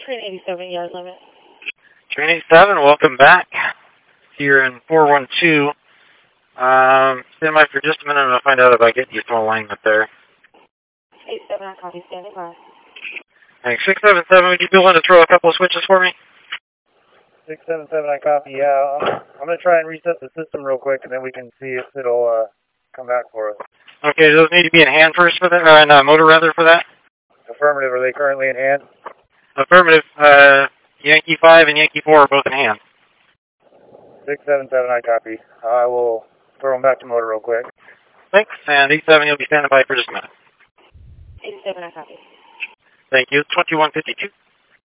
Train 87, yard limit. Train 87, welcome back. Here in 412. Stand by for just a minute. I'm going to find out about getting you some alignment there. 87, I copy, standing by. Thanks. 677, would you be willing to throw a couple of switches for me? 677, I copy, yeah. I'm going to try and reset the system real quick, and then we can see if it'll come back for us. Okay, do those need to be in hand first for that, or in motor rather for that? Affirmative, are they currently in hand? Affirmative. Yankee 5 and Yankee 4 are both in hand. 677, I copy. I will throw them back to motor real quick. Thanks, and 87, you'll be standing by for just a minute. 87, I copy. Thank you. 2152.